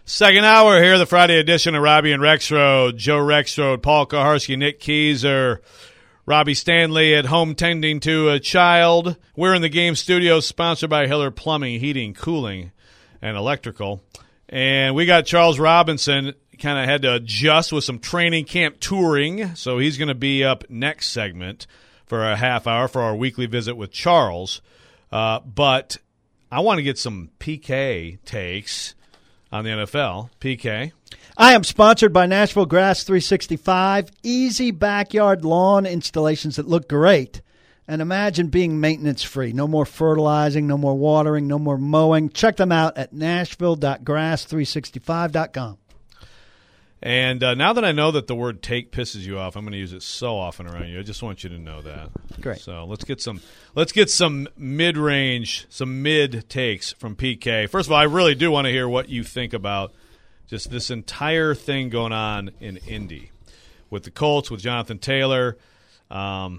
Second hour here, the Friday edition of Robbie and Rexroad. Joe Rexroad, Paul Kaharski, Nick Keyser, Robbie Stanley at home tending to a child. We're in the game studio, sponsored by Hiller Plumbing, Heating, Cooling, and Electrical. And we got Charles Robinson, kind of had to adjust with some training camp touring, so he's going to be up next segment for a half hour for our weekly visit with Charles. But I want to get some PK takes on the NFL. PK. I am sponsored by Nashville Grass 365. Easy backyard lawn installations that look great. And imagine being maintenance-free. No more fertilizing, no more watering, no more mowing. Check them out at nashville.grass365.com. And now that I know that the word take pisses you off, I'm going to use it so often around you. I just want you to know that. Great. So let's get some mid-range, some mid takes from PK. First of all, I really do want to hear what you think about just this entire thing going on in Indy with the Colts, with Jonathan Taylor. I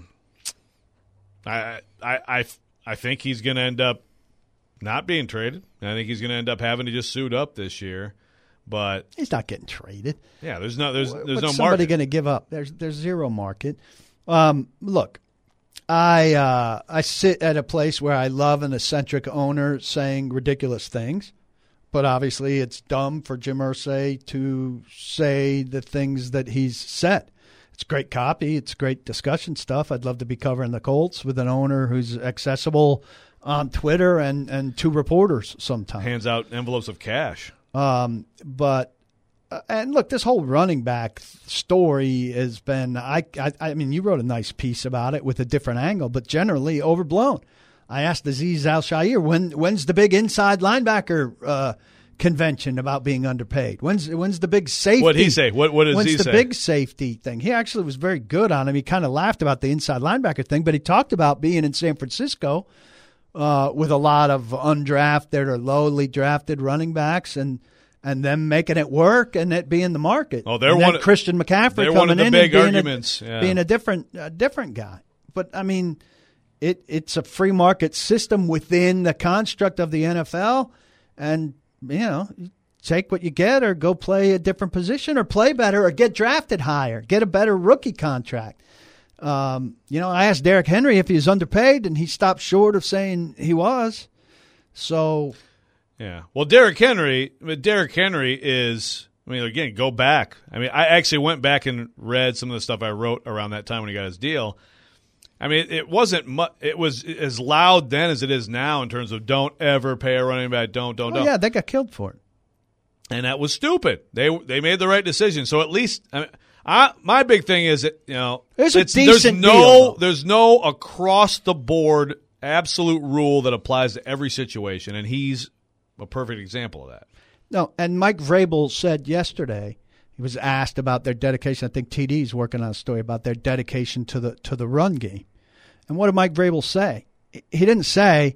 think he's going to end up not being traded. I think he's going to end up having to just suit up this year. But he's not getting traded. Yeah, there's no market. What's somebody going to give up? There's zero market. Look, I sit at a place where I love an eccentric owner saying ridiculous things, but obviously it's dumb for Jim Irsay to say the things that he's said. It's great copy. It's great discussion stuff. I'd love to be covering the Colts with an owner who's accessible on Twitter and to reporters sometimes. Hands out envelopes of cash. But look, this whole running back story has been, I mean, you wrote a nice piece about it with a different angle, but generally overblown. I asked Azeez Al-Shaair, when's the big inside linebacker convention about being underpaid? When's the big safety? What'd he say? What does he say? When's the big safety thing? He actually was very good on him. He kind of laughed about the inside linebacker thing, but he talked about being in San Francisco with a lot of undrafted or lowly drafted running backs and them making it work and it being the market. Oh, they're one. Christian McCaffrey coming one of the in big and arguments. being a different guy. But I mean, it's a free market system within the construct of the NFL, and take what you get or go play a different position or play better or get drafted higher, get a better rookie contract. I asked Derrick Henry if he was underpaid, and he stopped short of saying he was. So, yeah. Well, Derrick Henry is. I mean, again, go back. I mean, I actually went back and read some of the stuff I wrote around that time when he got his deal. I mean, it wasn't much. It was as loud then as it is now in terms of don't ever pay a running back. Don't. Yeah, they got killed for it, and that was stupid. They made the right decision. So at least. My big thing is that there's no across the board absolute rule that applies to every situation, and he's a perfect example of that. No, and Mike Vrabel said yesterday, he was asked about their dedication. I think TD's working on a story about their dedication to the run game. And what did Mike Vrabel say? He didn't say,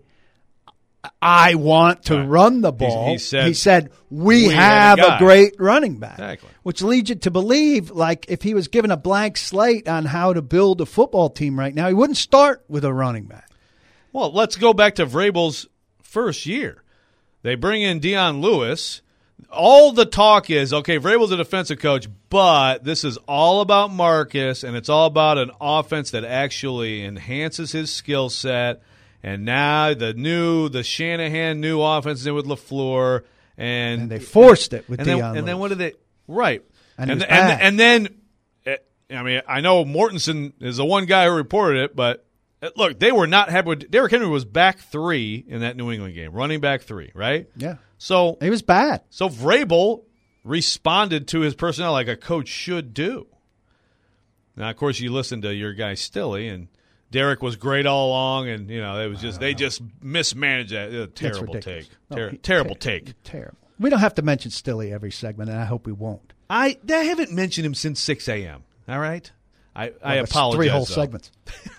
I want to run the ball. He said we have a great running back. Exactly. Which leads you to believe, like, if he was given a blank slate on how to build a football team right now, he wouldn't start with a running back. Well, let's go back to Vrabel's first year. They bring in Dion Lewis. All the talk is, okay, Vrabel's a defensive coach, but this is all about Marcus, and it's all about an offense that actually enhances his skill set. And now the Shanahan new offense is in with LaFleur, and they forced it with Dion Lewis. And then what did they? Right. And then, I mean, I know Mortensen is the one guy who reported it, but look, they were not happy with Derrick Henry was back 3 in that New England game, running back 3, right? Yeah. So he was bad. So Vrabel responded to his personnel like a coach should do. Now, of course, you listen to your guy Stilly, and Derek was great all along, and it was just they just mismanaged that. Terrible take. Terrible take. Terrible. We don't have to mention Stilly every segment, and I hope we won't. I haven't mentioned him since 6 a.m. All right, I apologize. 3 whole segments.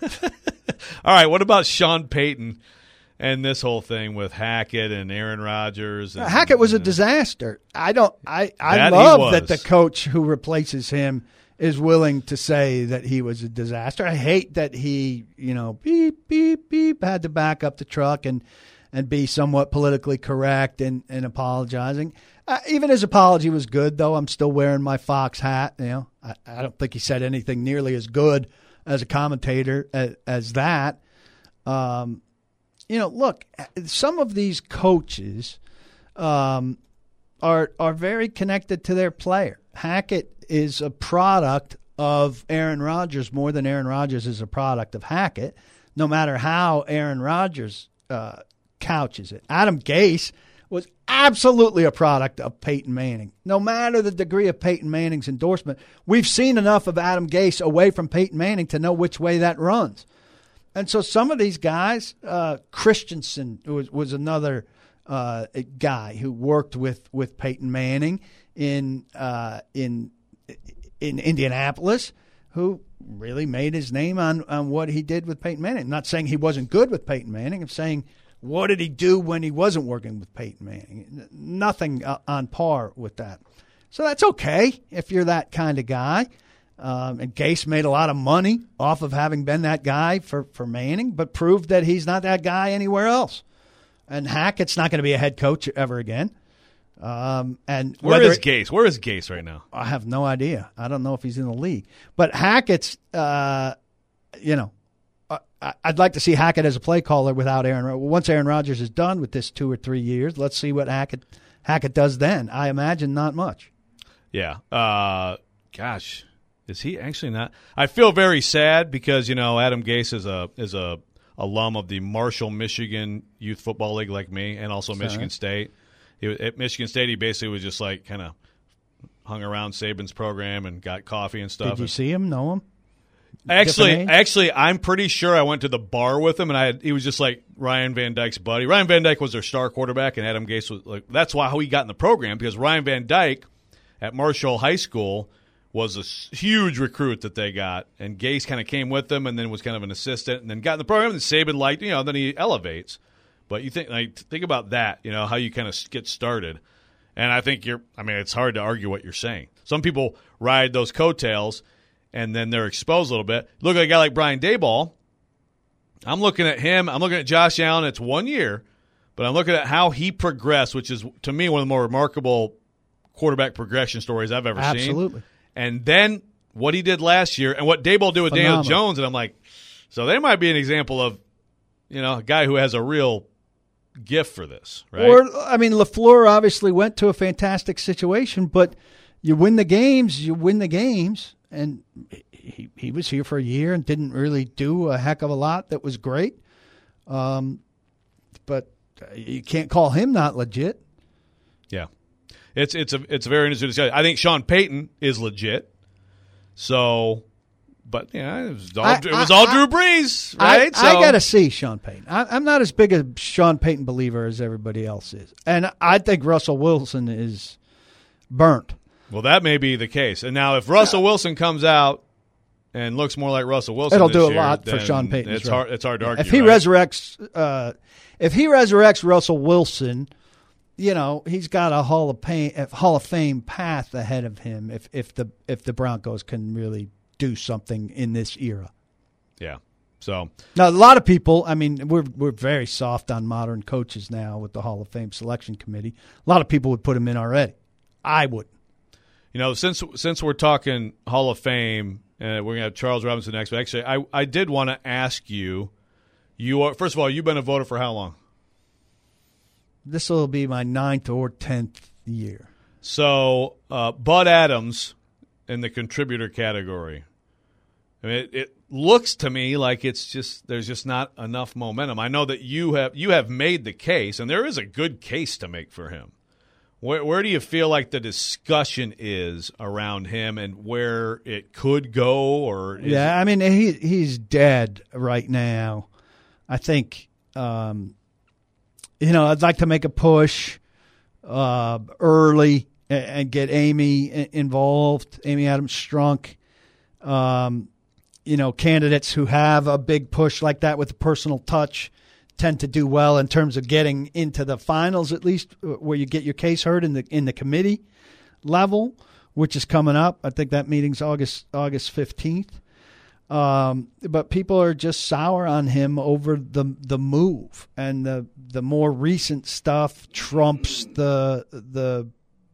All right, what about Sean Payton and this whole thing with Hackett and Aaron Rodgers? And, Hackett was a disaster. I love that the coach who replaces him is willing to say that he was a disaster. I hate that he, beep, beep, beep, had to back up the truck and be somewhat politically correct and apologizing. Even his apology was good, though. I'm still wearing my Fox hat. I don't think he said anything nearly as good as a commentator as that. Look, some of these coaches are very connected to their player. Hackett is a product of Aaron Rodgers more than Aaron Rodgers is a product of Hackett, no matter how Aaron Rodgers couches it. Adam Gase was absolutely a product of Peyton Manning. No matter the degree of Peyton Manning's endorsement, we've seen enough of Adam Gase away from Peyton Manning to know which way that runs. And so some of these guys, Christensen was another guy who worked with Peyton Manning in Indianapolis, who really made his name on what he did with Peyton Manning. I'm not saying he wasn't good with Peyton Manning. I'm saying, what did he do when he wasn't working with Peyton Manning? Nothing on par with that. So that's okay if you're that kind of guy. And Gase made a lot of money off of having been that guy for Manning, but proved that he's not that guy anywhere else. And Hackett's not going to be a head coach ever again. And where is Gase? Where is Gase right now? I have no idea. I don't know if he's in the league. But Hackett's, I'd like to see Hackett as a play caller without Aaron Rodgers. Once Aaron Rodgers is done with this 2 or 3 years, let's see what Hackett does then. I imagine not much. Yeah. Gosh, is he actually not? I feel very sad because Adam Gase is a alum of the Marshall, Michigan Youth Football League, like me, and also Michigan State. At Michigan State, he basically was just like kind of hung around Saban's program and got coffee and stuff. Did you see him? Know him? Actually, I'm pretty sure I went to the bar with him, and he was just like Ryan Van Dyke's buddy. Ryan Van Dyke was their star quarterback, and Adam Gase was like, that's how he got in the program, because Ryan Van Dyke at Marshall High School was a huge recruit that they got, and Gase kind of came with them and then was kind of an assistant and then got in the program, and Saban liked, then he elevates. But you think about that, how you kind of get started. And I think it's hard to argue what you're saying. Some people ride those coattails and then they're exposed a little bit. Look at a guy like Brian Daboll. I'm looking at him. I'm looking at Josh Allen. It's 1 year, but I'm looking at how he progressed, which is, to me, one of the more remarkable quarterback progression stories I've ever seen. Absolutely. And then what he did last year and what Daboll did with Daniel Jones, and I'm like, so they might be an example of, a guy who has a real gift for this, right? Or, LaFleur obviously went to a fantastic situation, but you win the games, and he was here for a year and didn't really do a heck of a lot that was great. But you can't call him not legit. Yeah. It's a very interesting discussion. I think Sean Payton is legit. So, but it was all Drew Brees, right? I got to see Sean Payton. I'm not as big a Sean Payton believer as everybody else is, and I think Russell Wilson is burnt. Well, that may be the case. And now, if Russell Wilson comes out and looks more like Russell Wilson, it'll this do a year, lot for Sean Payton. It's hard to argue. If he resurrects Russell Wilson, he's got a Hall of Fame path ahead of him. If the Broncos can really do something in this era. Yeah. So now a lot of people, we're very soft on modern coaches now with the Hall of Fame selection committee. A lot of people would put him in already. I wouldn't. Since we're talking Hall of Fame, we're going to have Charles Robinson next, but actually I did want to ask you, first of all, you've been a voter for how long? This will be my 9th or 10th year. So Bud Adams in the contributor category. It looks to me like there's just not enough momentum. I know that you have made the case, and there is a good case to make for him. Where do you feel like the discussion is around him and where it could go? He's dead right now. I think, I'd like to make a push early and get Amy involved, Amy Adams Strunk. Candidates who have a big push like that with a personal touch tend to do well in terms of getting into the finals, at least where you get your case heard in the committee level, which is coming up. I think that meeting's August 15th. But people are just sour on him over the move, and the more recent stuff trumps the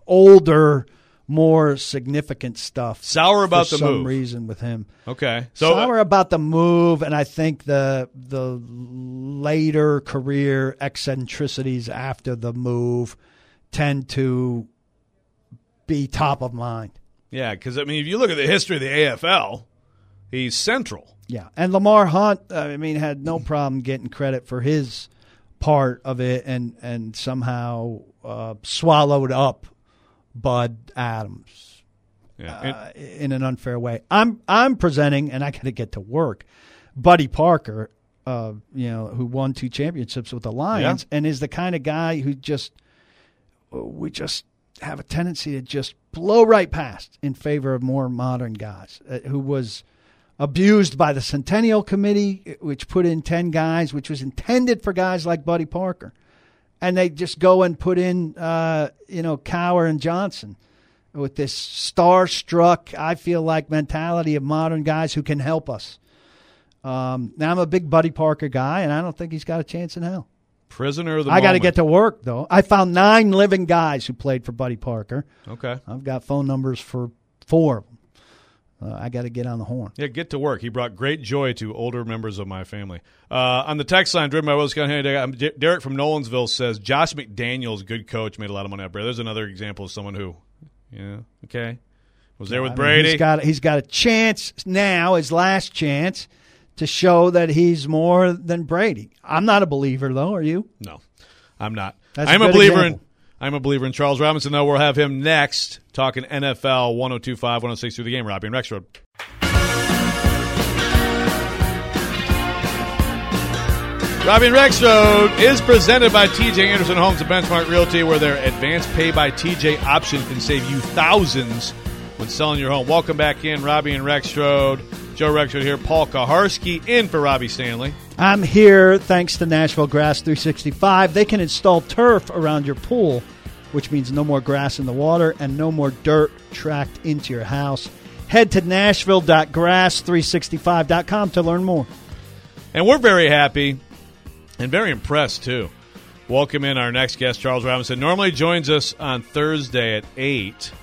older, more significant stuff. Sour about the move. For some reason with him. Okay. Sour about the move, and I think the later career eccentricities after the move tend to be top of mind. Yeah, because, I mean, if you look at the history of the AFL, he's central. Yeah, and Lamar Hunt, had no problem getting credit for his part of it and somehow swallowed up Bud Adams in an unfair way. I'm presenting, and I got to get to work, Buddy Parker, who won 2 championships with the Lions and is the kind of guy who we just have a tendency to just blow right past in favor of more modern guys, who was abused by the Centennial Committee, which put in 10 guys, which was intended for guys like Buddy Parker. And they just go and put in, Cower and Johnson with this starstruck, I feel like, mentality of modern guys who can help us. Now, I'm a big Buddy Parker guy, and I don't think he's got a chance in hell. Prisoner of the moment. I got to get to work, though. I found 9 living guys who played for Buddy Parker. Okay. I've got phone numbers for 4 of them. I got to get on the horn. Yeah, get to work. He brought great joy to older members of my family. On the text line, driven by Willis County, Derek from Nolansville says, Josh McDaniels, good coach, made a lot of money out there. There's another example of someone who, was there with Brady. He's got a chance now, his last chance, to show that he's more than Brady. I'm not a believer, though. Are you? No, I'm not. I'm a believer I'm a believer in Charles Robinson, though. We'll have him next talking NFL 102.5, 106 through the game. Robbie and Rex Road. Robbie and Rex Road is presented by TJ Anderson Homes and Benchmark Realty, where their advanced pay by TJ option can save you thousands when selling your home. Welcome back in, Robbie and Rex Road. Joe Rexroad here. Paul Kaharski in for Robbie Stanley. I'm here thanks to Nashville Grass 365. They can install turf around your pool, which means no more grass in the water and no more dirt tracked into your house. Head to nashville.grass365.com to learn more. And we're very happy and very impressed, too. Welcome in our next guest, Charles Robinson. Normally joins us on Thursday at 8.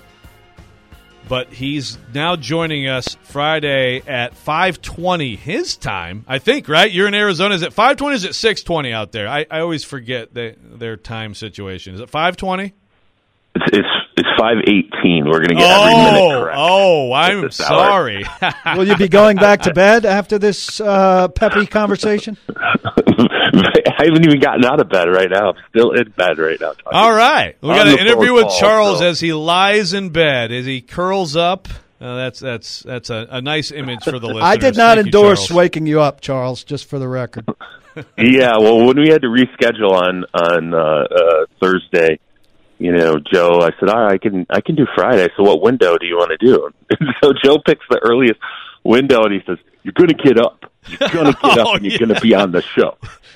But he's now joining us Friday at 5:20 his time, I think, right? You're in Arizona. Is it 5:20 or is it 6:20 out there? I always forget their time situation. Is it 5:20? It's 5:18. We're going to get every minute correct. Oh, I'm sorry. Will you be going back to bed after this peppy conversation? I haven't even gotten out of bed right now. I'm still in bed right now. All right. We got an interview with Charles as he lies in bed, as he curls up. That's a nice image for the listeners. I did not endorse waking you up, Charles, just for the record. Yeah, well, when we had to reschedule on Thursday, Joe, I said, all right, I can do Friday. So what window do you want to do? And so Joe picks the earliest window, and he says, you're going to get up. You're going to get up, and you're going to be on the show.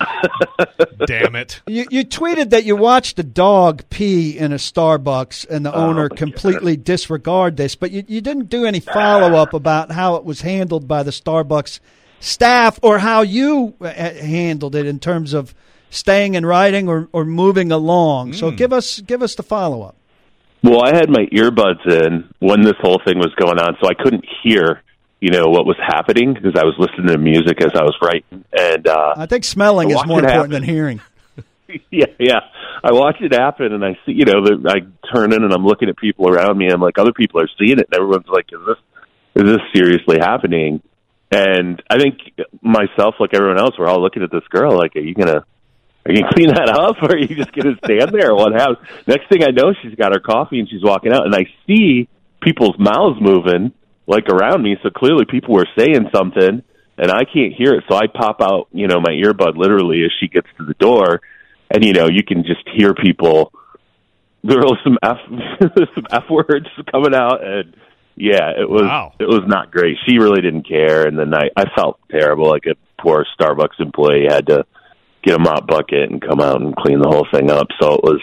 Damn it. You tweeted that you watched a dog pee in a Starbucks, and the owner completely disregarded this, but you didn't do any follow-up about how it was handled by the Starbucks staff or how you handled it in terms of staying and riding or moving along. So give us the follow-up. Well, I had my earbuds in when this whole thing was going on, so I couldn't hear what was happening because I was listening to music as I was writing. And I think smelling is more important than hearing. Yeah. I watch it happen, and I see, I turn in and I'm looking at people around me, and I'm like, other people are seeing it, and everyone's like, is this seriously happening? And I think myself, like everyone else, we're all looking at this girl like, are you clean that up, or are you just going to stand there? Or what happens? Next thing I know, she's got her coffee and she's walking out, and I see people's mouths moving like around me, so clearly people were saying something, and I can't hear it, so I pop out, my earbud literally as she gets to the door, and, you can just hear people, there was some F words coming out, and, yeah, it was not great. She really didn't care, and then I felt terrible, like a poor Starbucks employee had to get a mop bucket and come out and clean the whole thing up, so it was,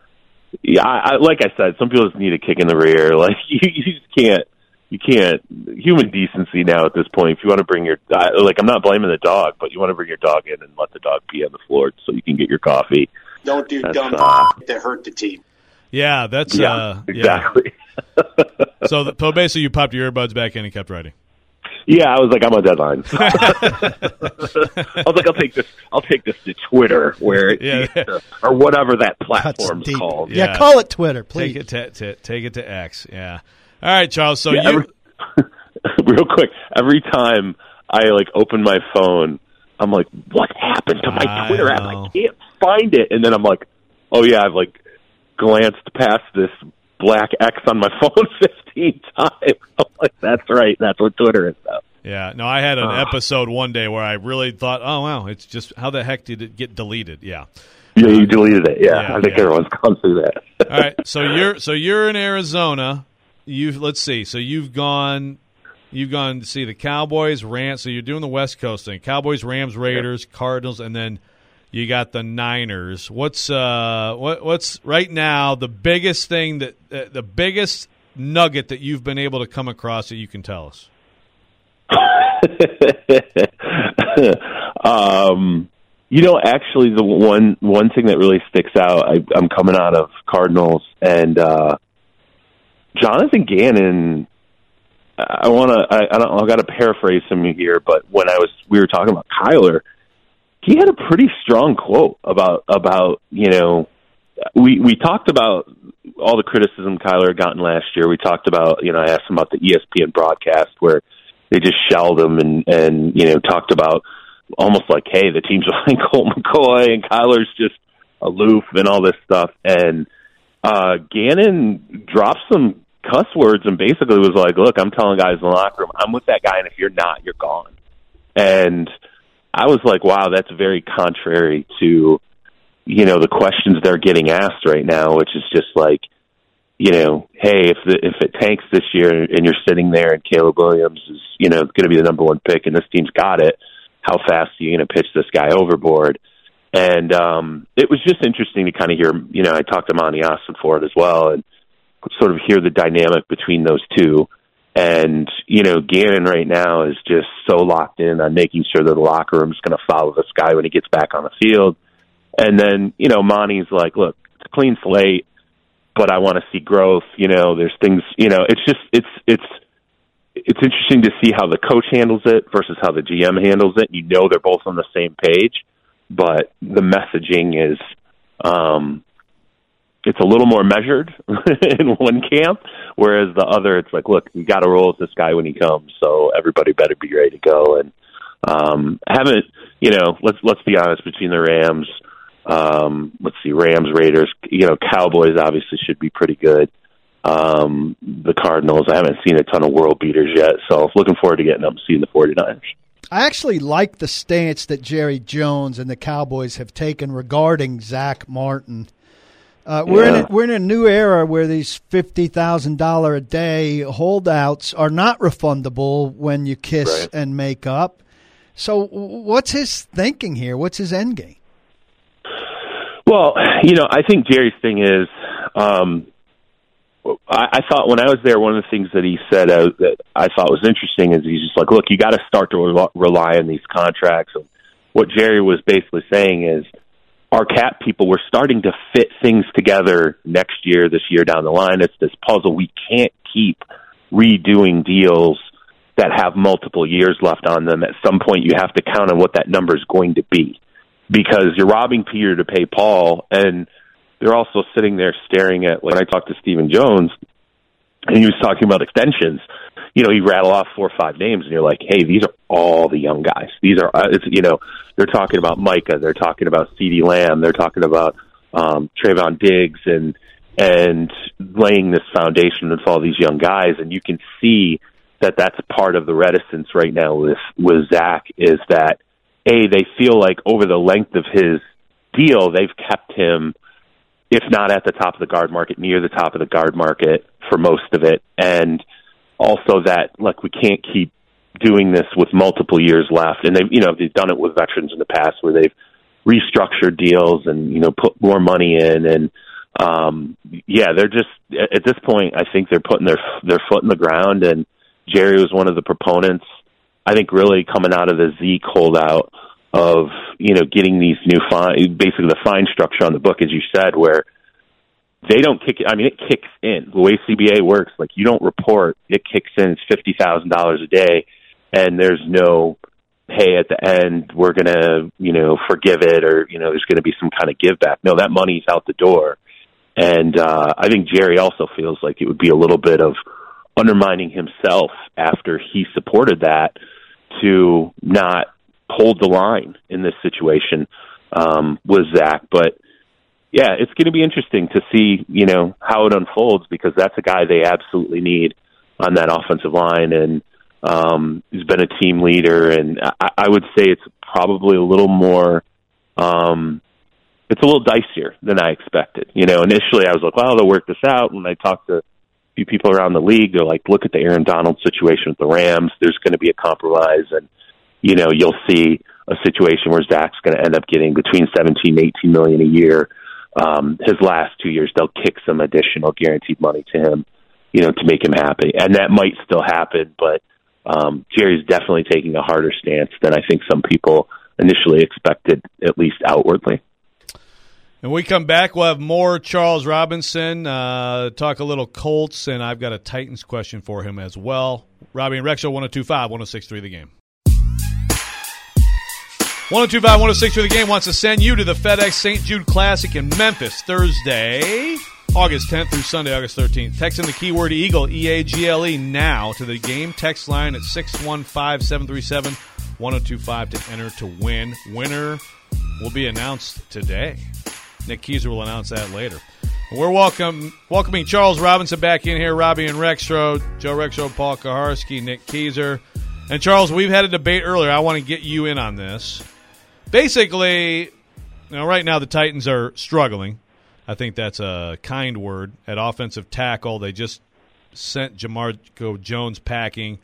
like I said, some people just need a kick in the rear, like, you just can't, human decency now at this point, if you want to bring your, I'm not blaming the dog, but you want to bring your dog in and let the dog pee on the floor so you can get your coffee. Don't do dumb that hurt the team. Yeah, that's exactly. Yeah. So basically, you popped your earbuds back in and kept writing. Yeah, I was like, I'm on deadline. I was like, I'll take this to Twitter, where or whatever that platform's called. Yeah, call it Twitter, please. Take it to X. Yeah. All right, Charles. So real quick, every time I open my phone, I'm like, what happened to my Twitter app? I can't find it. And then I'm like, oh yeah, I've glanced past this black X on my phone 15 times. I'm like, that's right. That's what Twitter is now. Yeah. No, I had an episode one day where I really thought, oh, wow, it's just, how the heck did it get deleted? Yeah. Yeah, you deleted it. Yeah, I think everyone's gone through that. All right. So you're in Arizona. Let's see. So you've gone to see the Cowboys, Rams. So you're doing the West Coast thing. Cowboys, Rams, Raiders, Cardinals, and then you got the Niners. What's right now the biggest thing the biggest nugget that you've been able to come across that you can tell us? Actually, the one thing that really sticks out. I'm coming out of Cardinals, and Jonathan Gannon. I got to paraphrase him here, but when we were talking about Kyler, he had a pretty strong quote about we talked about all the criticism Kyler had gotten last year. We talked about, I asked him about the ESPN broadcast where they just shelled him and talked about almost like, hey, the team's behind Colt McCoy and Kyler's just aloof and all this stuff. And Gannon dropped some cuss words and basically was like, look, I'm telling guys in the locker room, I'm with that guy, and if you're not, you're gone. And I was like, wow, that's very contrary to, the questions they're getting asked right now, which is just like, hey, if it tanks this year and you're sitting there and Caleb Williams is, going to be the number one pick and this team's got it, how fast are you going to pitch this guy overboard? And it was just interesting to kind of hear, I talked to Monty Ossenford as well and sort of hear the dynamic between those two. And, Gannon right now is just so locked in on making sure that the locker room is going to follow this guy when he gets back on the field. And then, Monty's like, look, it's a clean slate, but I want to see growth. There's things, it's interesting to see how the coach handles it versus how the GM handles it. They're both on the same page, but the messaging is, it's a little more measured in one camp, whereas the other, it's like, look, we got to roll with this guy when he comes, so everybody better be ready to go. And let's be honest, between the Rams, Rams, Raiders, Cowboys obviously should be pretty good. The Cardinals, I haven't seen a ton of world beaters yet, so looking forward to getting up and seeing the 49ers. I actually like the stance that Jerry Jones and the Cowboys have taken regarding Zach Martin. We're in a new era where these $50,000 a day holdouts are not refundable when you kiss and make up. So what's his thinking here? What's his end game? Well, I think Jerry's thing is, I thought when I was there, one of the things that he said that I thought was interesting is he's just like, look, you got to start to rely on these contracts. And what Jerry was basically saying is, our cap people, we're starting to fit things together next year, this year down the line. It's this puzzle. We can't keep redoing deals that have multiple years left on them. At some point, you have to count on what that number is going to be, because you're robbing Peter to pay Paul, and they're also sitting there staring at, when I talked to Stephen Jones, and he was talking about extensions, he rattled off 4 or 5 names, and you're like, hey, these are all the young guys. These are, they're talking about Micah, they're talking about CeeDee Lamb, they're talking about Trayvon Diggs, and laying this foundation with all these young guys, and you can see that that's part of the reticence right now with Zach, is that, they feel like over the length of his deal, they've kept him, if not at the top of the guard market, near the top of the guard market for most of it. And also that, we can't keep doing this with multiple years left. And they've done it with veterans in the past where they've restructured deals and, put more money in. And, they're just, at this point, I think they're putting their foot in the ground. And Jerry was one of the proponents, I think, really coming out of the Zeke holdout of, getting these new basically the fine structure on the book, as you said, where, they don't kick it. I mean, it kicks in. The way CBA works, like you don't report, it kicks in. It's $50,000 a day, and there's no, hey, at the end we're gonna, forgive it, or there's gonna be some kind of give back. No, that money's out the door, and I think Jerry also feels like it would be a little bit of undermining himself after he supported that to not hold the line in this situation with Zach, but. Yeah, it's going to be interesting to see, how it unfolds, because that's a guy they absolutely need on that offensive line, and he's been a team leader, and I would say it's probably a little more, it's a little dicier than I expected. Initially I was like, well, they'll work this out. When I talked to a few people around the league, they're like, look at the Aaron Donald situation with the Rams. There's going to be a compromise, and, you'll see a situation where Zach's going to end up getting between $17 and $18 million a year. His last 2 years, they'll kick some additional guaranteed money to him, to make him happy. And that might still happen, but Jerry's definitely taking a harder stance than I think some people initially expected, at least outwardly. And we come back, we'll have more Charles Robinson, talk a little Colts, and I've got a Titans question for him as well. Robbie and Rex Show, 102.5, 106.3 The Game. 102.5, 106.3 The Game wants to send you to the FedEx St. Jude Classic in Memphis, Thursday, August 10th through Sunday, August 13th. Text in the keyword EAGLE, E-A-G-L-E, now to the game text line at 615-737-1025 to enter to win. Winner will be announced today. Nick Keiser will announce that later. We're welcoming Charles Robinson back in here, Robbie and Rexroad, Joe Rexroad, Paul Kaharski, Nick Keiser. And, Charles, we've had a debate earlier. I want to get you in on this. Basically, right now the Titans are struggling. I think that's a kind word. At offensive tackle, they just sent Jamarco Jones packing.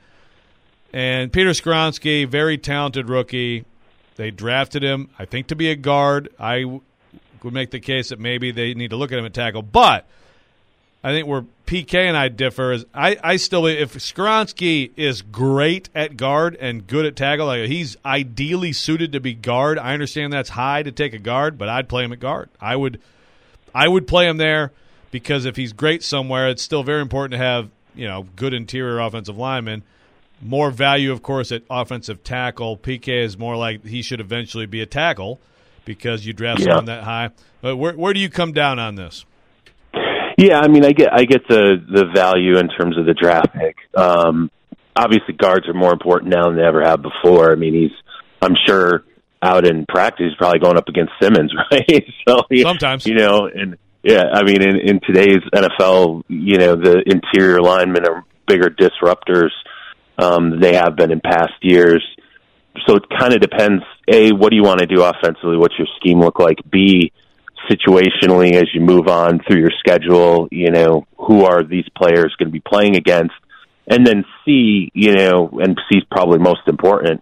And Peter Skoronski, very talented rookie. They drafted him, I think, to be a guard. I would make the case that maybe they need to look at him at tackle. But I think where PK and I differ is I still, if Skoronski is great at guard and good at tackle, like he's ideally suited to be guard. I understand that's high to take a guard, but I'd play him at guard. I would play him there, because if he's great somewhere, it's still very important to have good interior offensive linemen. More value, of course, at offensive tackle. PK is more like he should eventually be a tackle because you draft someone that high. But where do you come down on this? Yeah, I mean, I get the value in terms of the draft pick. Obviously, guards are more important now than they ever have before. I mean, I'm sure out in practice, he's probably going up against Simmons, right? So sometimes, and yeah, I mean, in today's NFL, the interior linemen are bigger disruptors than they have been in past years. So it kind of depends. A, what do you want to do offensively? What's your scheme look like? B, situationally, as you move on through your schedule, who are these players going to be playing against? And then C, and C is probably most important,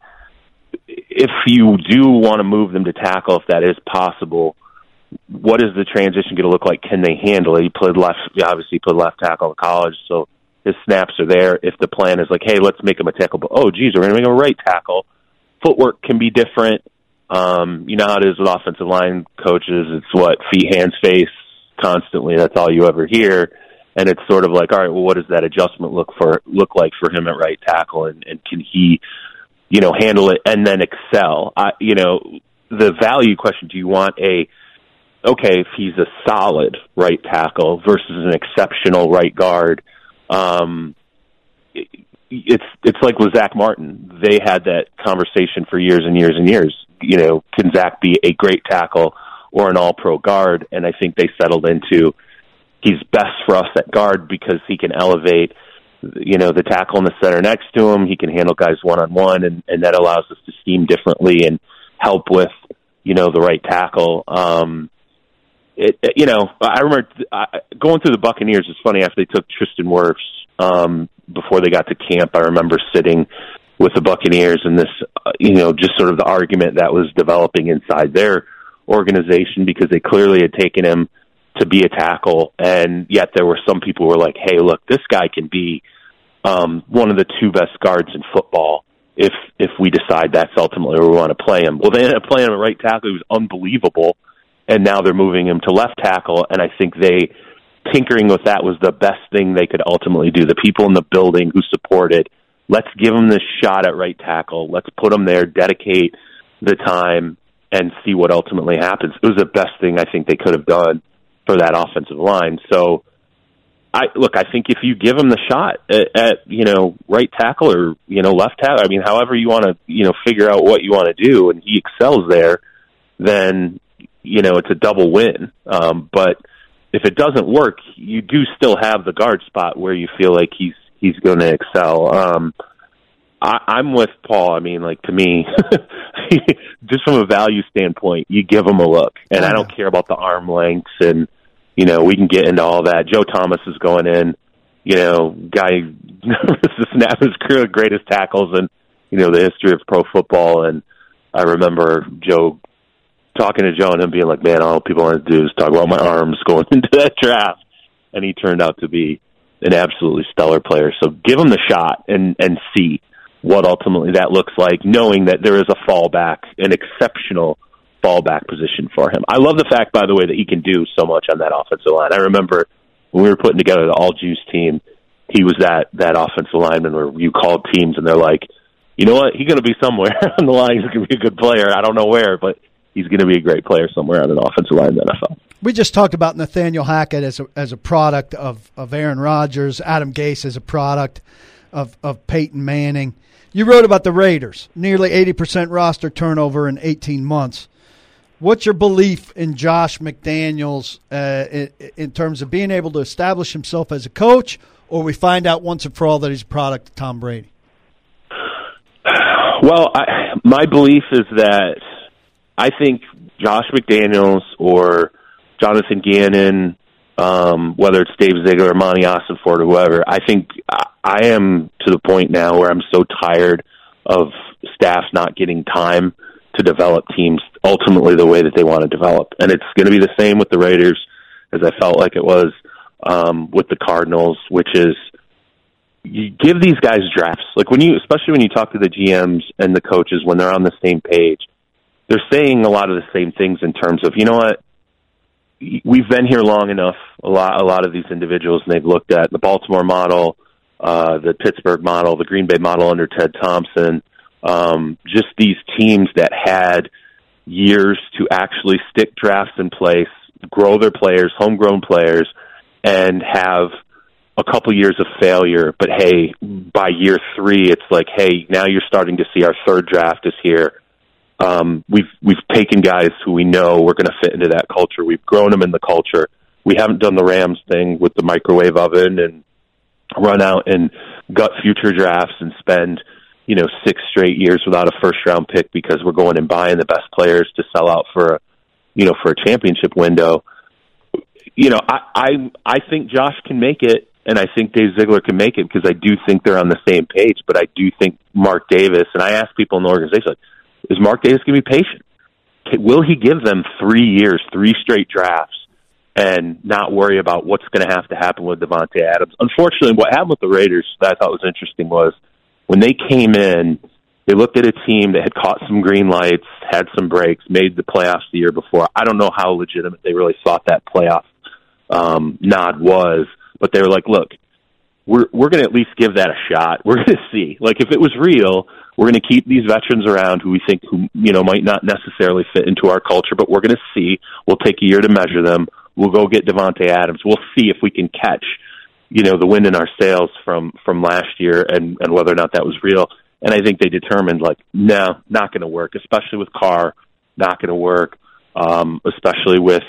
if you do want to move them to tackle, if that is possible, what is the transition going to look like? Can they handle it? He obviously played left tackle in college, so his snaps are there. If the plan is like, hey, let's make him a tackle, but we're going to make him a right tackle, footwork can be different. You know how it is with offensive line coaches. It's feet, hands, face constantly. That's all you ever hear. And it's sort of like, all right, well, what does that adjustment look like for him at right tackle? And can he, handle it and then excel? The value question, do you want if he's a solid right tackle versus an exceptional right guard? It's like with Zach Martin. They had that conversation for years and years and years. Can Zach be a great tackle or an all-pro guard? And I think they settled into he's best for us at guard because he can elevate, the tackle in the center next to him. He can handle guys one-on-one, and that allows us to scheme differently and help with, the right tackle. I remember going through the Buccaneers. It's funny, after they took Tristan Wirfs, before they got to camp, I remember sitting with the Buccaneers and this, just sort of the argument that was developing inside their organization, because they clearly had taken him to be a tackle, and yet there were some people who were like, hey, look, this guy can be one of the two best guards in football if we decide that's ultimately where we want to play him. Well, they ended up playing him at right tackle. He was unbelievable, and now they're moving him to left tackle, and I think they tinkering with that was the best thing they could ultimately do. The people in the building who supported, let's give them this shot at right tackle. Let's put them there, dedicate the time, and see what ultimately happens. It was the best thing I think they could have done for that offensive line. So, I think if you give him the shot at right tackle or, left tackle, I mean, however you want to, figure out what you want to do, and he excels there, then, it's a double win. But if it doesn't work, you do still have the guard spot where you feel like he's going to excel. I'm with Paul. I mean, like, to me, just from a value standpoint, you give him a look. And I don't care about the arm lengths, and, we can get into all that. Joe Thomas is going in, guy to snap his career greatest tackles in, the history of pro football. And I remember talking to Joe and him being like, man, all people want to do is talk about my arms going into that draft. And he turned out to be an absolutely stellar player. So give him the shot and see what ultimately that looks like, knowing that there is a fallback, an exceptional fallback position for him. I love the fact, by the way, that he can do so much on that offensive line. I remember when we were putting together the All Juice team, he was that offensive lineman where you called teams and they're like, you know what, he's going to be somewhere on the line. He's going to be a good player. I don't know where, but he's going to be a great player somewhere on an offensive line in the NFL. We just talked about Nathaniel Hackett as a product of Aaron Rodgers, Adam Gase as a product of Peyton Manning. You wrote about the Raiders, nearly 80% roster turnover in 18 months. What's your belief in Josh McDaniels in terms of being able to establish himself as a coach, or we find out once and for all that he's a product of Tom Brady? Well, my belief is that I think Josh McDaniels or Jonathan Gannon, whether it's Dave Ziegler or Monty Ossenfort or whoever, I think I am to the point now where I'm so tired of staffs not getting time to develop teams ultimately the way that they want to develop. And it's going to be the same with the Raiders as I felt like it was with the Cardinals, which is you give these guys drafts. Like especially when you talk to the GMs and the coaches when they're on the same page, they're saying a lot of the same things in terms of, you know what, we've been here long enough, a lot of these individuals, and they've looked at the Baltimore model, the Pittsburgh model, the Green Bay model under Ted Thompson, just these teams that had years to actually stick drafts in place, grow their players, homegrown players, and have a couple years of failure. But, hey, by year 3, it's like, hey, now you're starting to see our third draft is here. We've taken guys who we know we're going to fit into that culture. We've grown them in the culture. We haven't done the Rams thing with the microwave oven and run out and gut future drafts and spend 6 straight years without a first-round pick because we're going and buying the best players to sell out for a championship window. I think Josh can make it, and I think Dave Ziegler can make it because I do think they're on the same page, but I do think Mark Davis, and I ask people in the organization, like, is Mark Davis going to be patient? Will he give them 3 years, 3 straight drafts, and not worry about what's going to have to happen with Davante Adams? Unfortunately, what happened with the Raiders that I thought was interesting was when they came in, they looked at a team that had caught some green lights, had some breaks, made the playoffs the year before. I don't know how legitimate they really thought that playoff nod was, but they were like, look, we're going to at least give that a shot. We're going to see. Like, if it was real, we're going to keep these veterans around who we think might not necessarily fit into our culture, but we're going to see. We'll take a year to measure them. We'll go get Davante Adams. We'll see if we can catch, the wind in our sails from last year and whether or not that was real. And I think they determined, like, no, not going to work, especially with Carr, not going to work, especially with,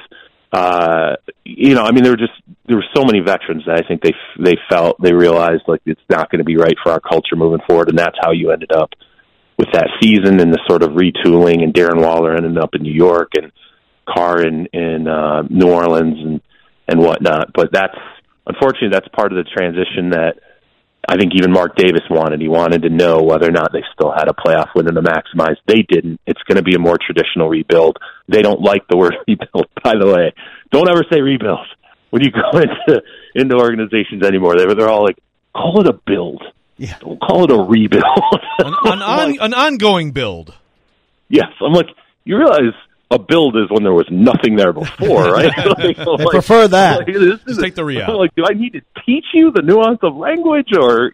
there were so many veterans that I think they realized, like, it's not going to be right for our culture moving forward, and that's how you ended up with that season and the sort of retooling, and Darren Waller ended up in New York and Carr in New Orleans and whatnot. But unfortunately, that's part of the transition that I think even Mark Davis wanted. He wanted to know whether or not they still had a playoff window to maximize. They didn't. It's going to be a more traditional rebuild. They don't like the word rebuild, by the way. Don't ever say rebuild when you go into organizations anymore. They're all like, call it a build. Yeah. Don't call it a rebuild. An ongoing build. Yes. I'm like, you realize a build is when there was nothing there before, right? I prefer that. Just take the Rio. Like, do I need to teach you the nuance of language, or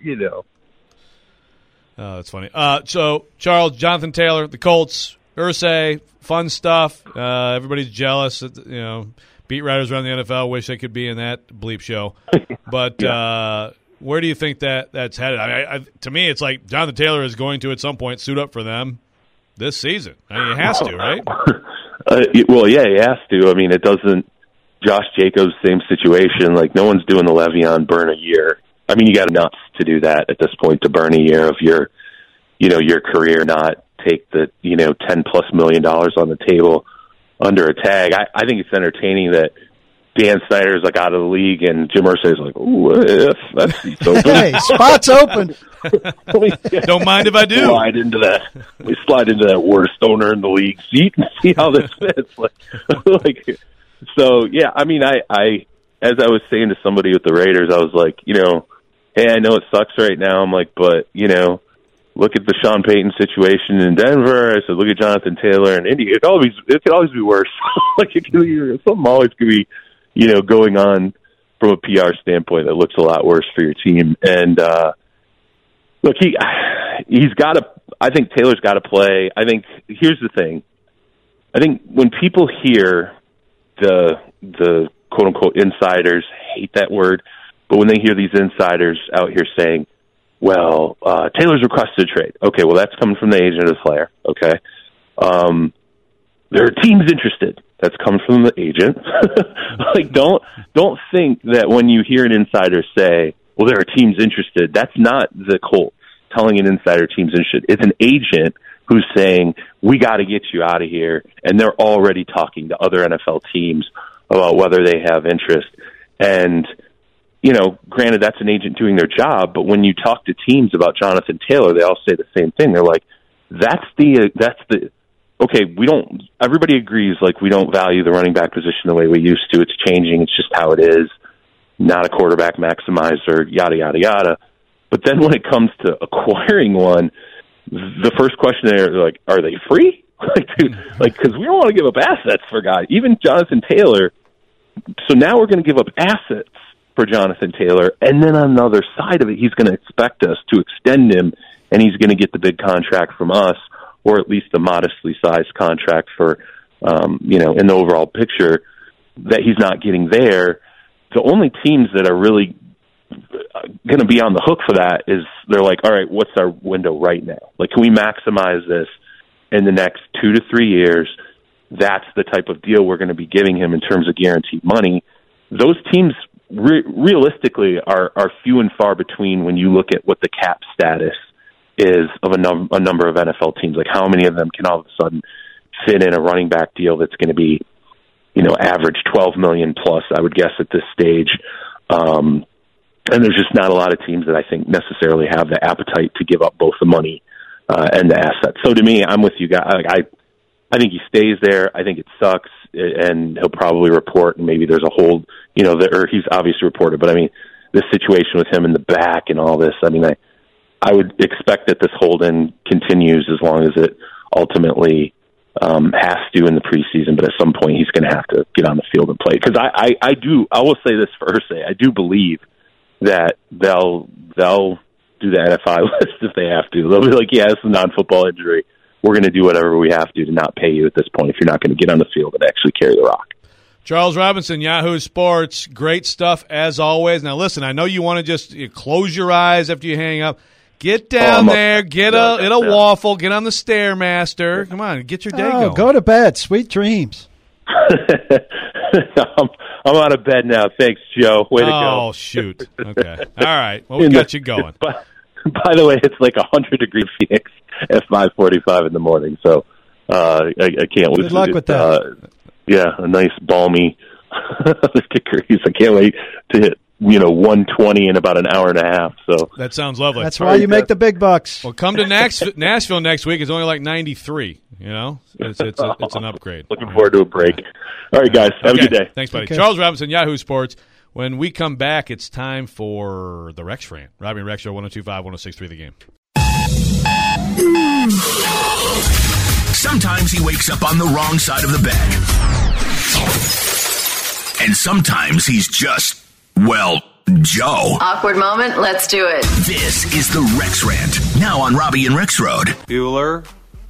Oh, that's funny. So, Charles, Jonathan Taylor, the Colts, Irsay, fun stuff. Everybody's jealous. Beat writers around the NFL wish they could be in that bleep show. But where do you think that's headed? I mean, to me, it's like Jonathan Taylor is going to, at some point, suit up for them this season. I mean, he has to, right? Well, yeah, he has to. I mean, it doesn't – Josh Jacobs, same situation. Like, no one's doing the Le'Veon burn a year. I mean, you got nuts to do that at this point, to burn a year of your career, not take the, $10+ million on the table under a tag. I think it's entertaining that Dan Snyder's like out of the league and Jim Irsay's like, ooh, that seat's open. Hey, spot's open. Don't mind if I do. We slide into that worst owner in the league seat and see how this fits. So yeah, I mean, I as I was saying to somebody with the Raiders, I was like, hey, I know it sucks right now. I'm like, but look at the Sean Payton situation in Denver. I said, look at Jonathan Taylor in Indy. It could always be worse. Something always could be, going on from a PR standpoint that looks a lot worse for your team. And look, he's got to. I think Taylor's got to play. I think here's the thing. I think when people hear the quote unquote insiders, hate that word, but when they hear these insiders out here saying, well, Taylor's requested a trade. Okay, well, that's coming from the agent of the player. Okay. There are teams interested. That's coming from the agent. Don't think that when you hear an insider say, well, there are teams interested, that's not the Colts telling an insider team's interested. It's an agent who's saying, we got to get you out of here, and they're already talking to other NFL teams about whether they have interest. And granted, that's an agent doing their job, but when you talk to teams about Jonathan Taylor, they all say the same thing. They're like, everybody agrees, like, we don't value the running back position the way we used to. It's changing. It's just how it is. Not a quarterback maximizer, yada, yada, yada. But then when it comes to acquiring one, the first question they're like, are they free? Because we don't want to give up assets for guys, even Jonathan Taylor. So now we're going to give up assets for Jonathan Taylor, and then on the other side of it, he's going to expect us to extend him, and he's going to get the big contract from us, or at least a modestly sized contract for, in the overall picture that he's not getting there. The only teams that are really going to be on the hook for that is they're like, all right, what's our window right now? Like, can we maximize this in the next 2 to 3 years? That's the type of deal we're going to be giving him in terms of guaranteed money. Those teams realistically are few and far between when you look at what the cap status is of a number of NFL teams. Like, how many of them can all of a sudden fit in a running back deal that's going to be, average $12 million plus, I would guess, at this stage. And there's just not a lot of teams that I think necessarily have the appetite to give up both the money and the assets. So to me, I'm with you guys. I think he stays there. I think it sucks, and he'll probably report, and maybe there's a hold, or he's obviously reported. But I mean, this situation with him in the back and all this, I mean, I would expect that this hold-in continues as long as it ultimately has to in the preseason. But at some point, he's going to have to get on the field and play. Because I will say this for Irsay, I do believe that they'll do the NFI list if they have to. They'll be like, yeah, it's a non-football injury. We're going to do whatever we have to not pay you at this point if you're not going to get on the field and actually carry the rock. Charles Robinson, Yahoo Sports, great stuff as always. Now, listen, I know you want to just close your eyes after you hang up. Get down there, get a waffle, get on the Stairmaster. Come on, get your day going. Go to bed. Sweet dreams. I'm out of bed now. Thanks, Joe. Way to go. Oh, shoot. Okay. All right. Well, we got you going. By the way, it's like 100 degree Phoenix at 5:45 in the morning, so I can't wait. Good luck with that. Yeah, a nice balmy kicker. I can't wait to hit 120 in about an hour and a half. So that sounds lovely. That's why you make the big bucks. Well, come to Nashville next week. It's only like 93. It's an upgrade. Looking forward to a break. All right, guys. Have a good day. Thanks, buddy. Okay. Charles Robinson, Yahoo Sports. When we come back, it's time for the Rex Rant. Robbie and Rex Show, 102.5, 106.3 The Game. Sometimes he wakes up on the wrong side of the bed. And sometimes he's just, well, Joe. Awkward moment, let's do it. This is the Rex Rant, now on Robbie and Rex Road. Bueller.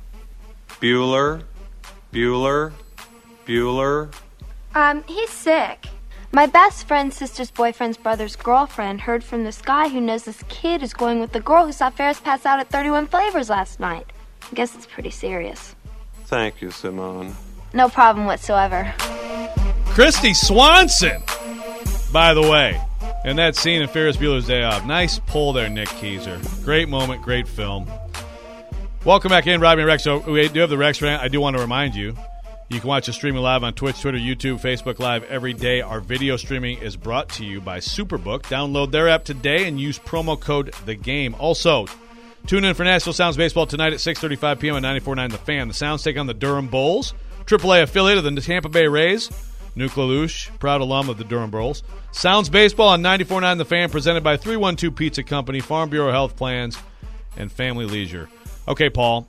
He's sick. My best friend's sister's boyfriend's brother's girlfriend heard from this guy who knows this kid is going with the girl who saw Ferris pass out at 31 Flavors last night. I guess it's pretty serious. Thank you, Simone. No problem whatsoever. Christy Swanson, by the way, in that scene in Ferris Bueller's Day Off. Nice pull there, Nick Keyser. Great moment, great film. Welcome back in, Robbie and Rex. So we do have the Rex Rant. I do want to remind you, you can watch us streaming live on Twitch, Twitter, YouTube, Facebook Live every day. Our video streaming is brought to you by Superbook. Download their app today and use promo code THEGAME. Also, tune in for National Sounds Baseball tonight at 6:35 p.m. on 94.9 The Fan. The Sounds take on the Durham Bulls, AAA affiliate of the Tampa Bay Rays. Nuke LaLoosh, proud alum of the Durham Bulls. Sounds Baseball on 94.9 The Fan, presented by 312 Pizza Company, Farm Bureau Health Plans, and Family Leisure. Okay, Paul,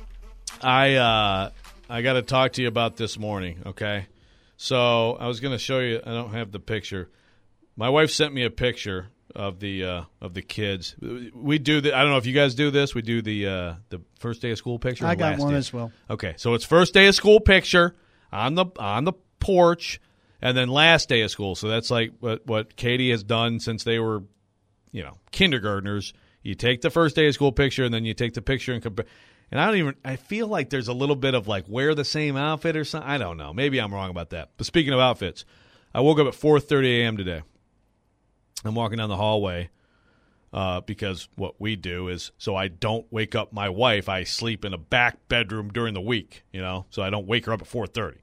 I got to talk to you about this morning, okay? So I was going to show you. I don't have the picture. My wife sent me a picture of the kids. We do the, I don't know if you guys do this. We do the first day of school picture. I got one as well. Okay, so it's first day of school picture on the porch, and then last day of school. So that's like what Katie has done since they were, kindergartners. You take the first day of school picture, and then you take the picture and compare. And I feel like there's a little bit of like wear the same outfit or something. I don't know. Maybe I'm wrong about that. But speaking of outfits, I woke up at 4:30 a.m. today. I'm walking down the hallway because what we do is, so I don't wake up my wife, I sleep in a back bedroom during the week, so I don't wake her up at 4:30.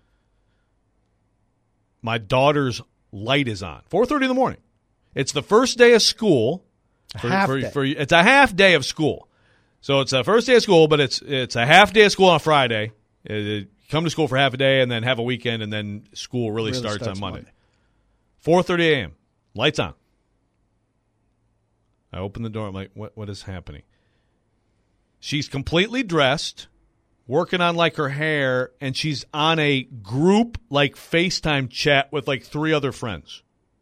My daughter's light is on. 4:30 in the morning. It's the first day of school. It's a half day of school. So it's the first day of school, but it's a half day of school on Friday. Come to school for half a day and then have a weekend, and then school really starts on Monday. 4:30 a.m. Lights on. I open the door. I'm like, what is happening? She's completely dressed, working on like her hair, and she's on a group like FaceTime chat with like 3 other friends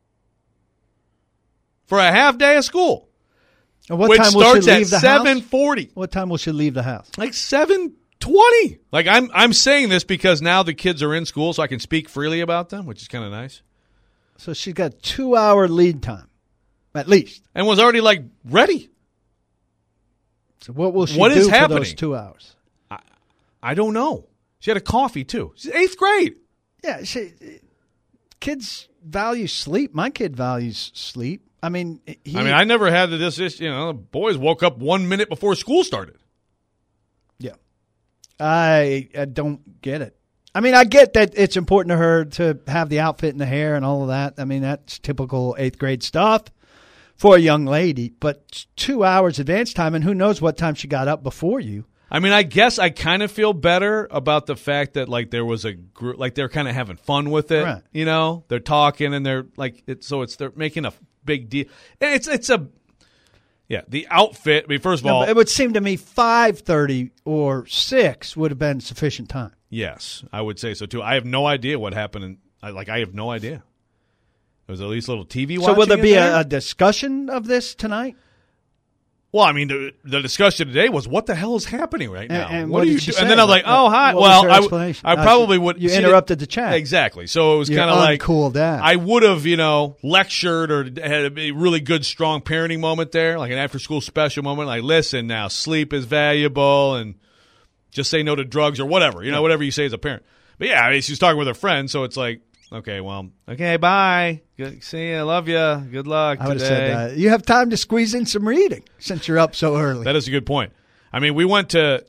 for a half day of school. And what time will she leave the house? 7:40. What time will she leave the house? Like 7:20. Like I'm saying this because now the kids are in school, so I can speak freely about them, which is kind of nice. So she's got 2-hour lead time, at least, and was already like ready. So what will she do for happening? Those 2 hours? I don't know. She had a coffee too. She's 8th grade. Yeah, kids value sleep. My kid values sleep. I mean, I never had this issue. The boys woke up 1 minute before school started. Yeah. I don't get it. I mean, I get that it's important to her to have the outfit and the hair and all of that. I mean, that's typical 8th grade stuff for a young lady. But 2 hours advance time, and who knows what time she got up before you. I mean, I guess I kind of feel better about the fact that like there was a group, like they're kind of having fun with it. Right. They're talking and they're like, they're making a big deal. And the outfit. I mean, first of all, it would seem to me 5:30 or 6 would have been sufficient time. Yes, I would say so too. I have no idea what happened. I have no idea. There was at least a little TV watching. So will there be a discussion of this tonight? Well, I mean, the discussion today was what the hell is happening right now? And what did she say? And then I'm like, oh, hi. Well, I probably would. You interrupted the chat. Exactly. So it was kind of like cool dad. I would have, lectured or had a really good, strong parenting moment there, like an after-school special moment. Like, listen now, sleep is valuable, and just say no to drugs or whatever. Whatever you say as a parent. But yeah, I mean, she was talking with her friend, so it's like, okay, bye. See you. Love you. Good luck today. I would have said that. You have time to squeeze in some reading since you're up so early. That is a good point. I mean, we went to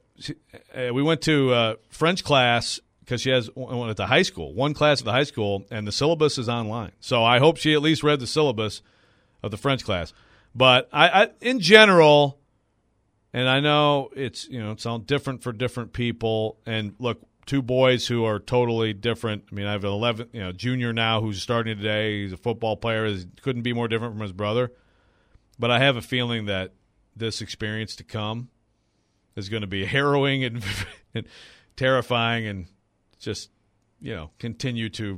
French class because she has one at the high school, one class at the high school, and the syllabus is online. So I hope she at least read the syllabus of the French class. But I in general, and I know it's all different for different people. And look, 2 boys who are totally different. I mean, I have an junior now who's starting today. He's a football player. He couldn't be more different from his brother. But I have a feeling that this experience to come is going to be harrowing and, and terrifying, and just continue to.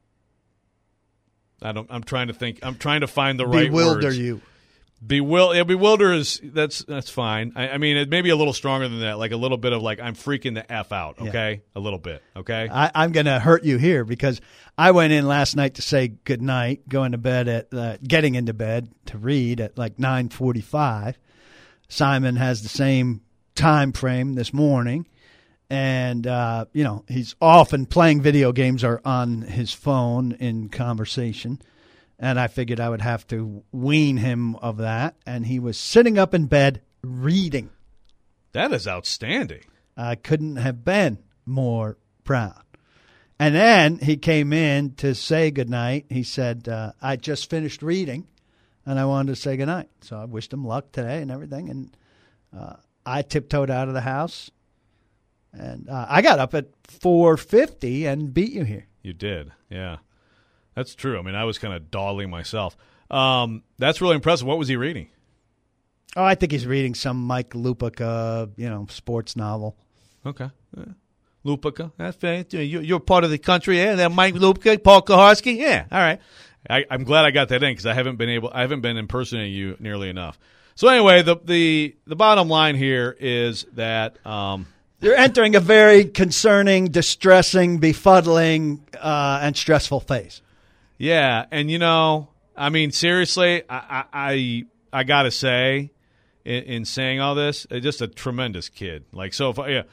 I'm trying to think. I'm trying to find the right bewilder words. you. Bewilder is that's fine. I mean, it may be a little stronger than that, like a little bit of like I'm freaking the F out. Okay, a little bit. Okay, I'm going to hurt you here because I went in last night to say goodnight, getting into bed to read at like 9:45. Simon has the same time frame this morning, and he's often playing video games or on his phone in conversation. And I figured I would have to wean him of that. And he was sitting up in bed reading. That is outstanding. I couldn't have been more proud. And then he came in to say goodnight. He said, I just finished reading, and I wanted to say goodnight. So I wished him luck today and everything. And I tiptoed out of the house. And I got up at 4:50 and beat you here. You did, yeah. That's true. I mean, I was kind of dawdling myself. That's really impressive. What was he reading? Oh, I think he's reading some Mike Lupica, sports novel. Okay. Yeah. Lupica. That's fair. You're part of the country, yeah? That Mike Lupica, Paul Kaharski? Yeah, all right. I'm glad I got that in because I haven't been impersonating you nearly enough. So anyway, the bottom line here is that you're entering a very concerning, distressing, befuddling, and stressful phase. Yeah, and I mean, seriously, I gotta say, in saying all this, just a tremendous kid. Like, so if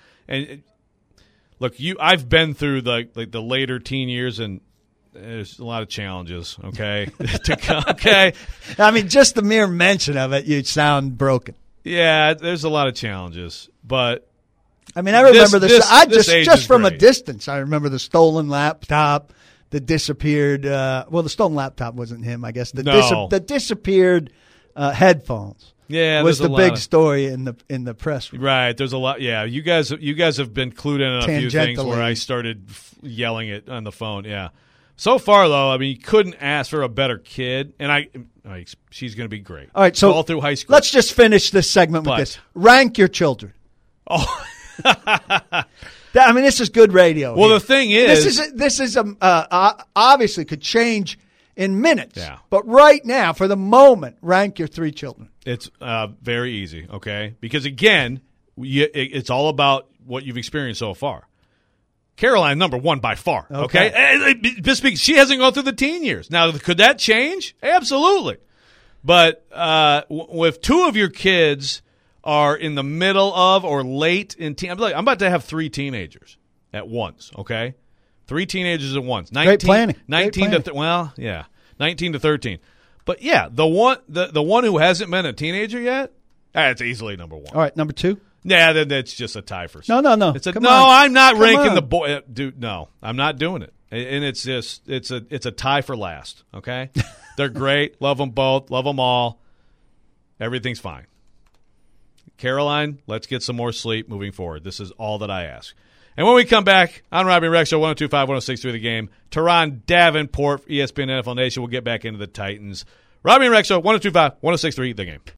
look, I've been through the later teen years, and there's a lot of challenges. Okay, okay. I mean, just the mere mention of it, you sound broken. Yeah, there's a lot of challenges, but I mean, I remember this. Just from great. A distance, I remember the stolen laptop. The disappeared. The stolen laptop wasn't him, I guess. The disappeared headphones. Yeah, was the big story in the press room. Right. There's a lot. Yeah, you guys have been clued in on a few things where I started yelling it on the phone. Yeah. So far, though, I mean, you couldn't ask for a better kid, and she's going to be great. All right, so all through high school. Let's just finish this segment with this. Rank your children. Oh. I mean, this is good radio. Well, here. The thing is, this is obviously could change in minutes. Yeah. But right now, for the moment, rank your 3 children. It's very easy, okay? Because again, it's all about what you've experienced so far. Caroline, number 1 by far. Okay, just because she hasn't gone through the teen years. Now, could that change? Absolutely. But with 2 of your kids are in the middle of or late in teen. I'm about to have 3 teenagers at once, okay? 3 teenagers at once. 19, Great planning. 19 Great planning. to 19 to 13. But yeah, the one who hasn't been a teenager yet, that's easily number 1. All right, number 2. Yeah, then it's just a tie for. No. It's I'm not ranking the boy. Dude, no, I'm not doing it. And it's just it's a tie for last. Okay, they're great. Love them both. Love them all. Everything's fine. Caroline, let's get some more sleep moving forward. This is all that I ask. And when we come back on Robbie and Rex Show, 102.5, 106.3 The Game, Teron Davenport, ESPN NFL Nation, we'll get back into the Titans. Robbie and Rex Show, 102.5, 106.3 The Game.